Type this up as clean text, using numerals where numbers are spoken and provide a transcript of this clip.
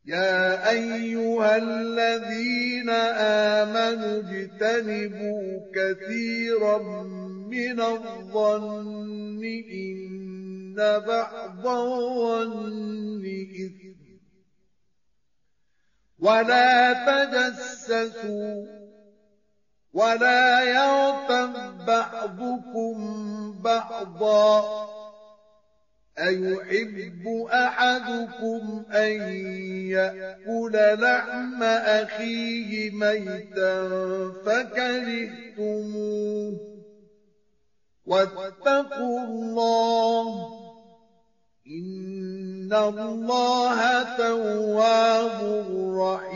يا أيها الذين آمنوا اجتنبوا كثيرا من الظن إن بعض الظن إثم ولا تجسسوا ولا يغتب بعضكم بعضا أيحب أحدكم أن يأكل لحم أخيه ميتا فكرهتموه واتقوا الله إن الله تواب رحيم.